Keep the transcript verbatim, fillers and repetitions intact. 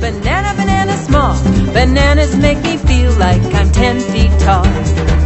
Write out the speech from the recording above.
banana, banana small. Bananas make me feel like I'm ten feet tall.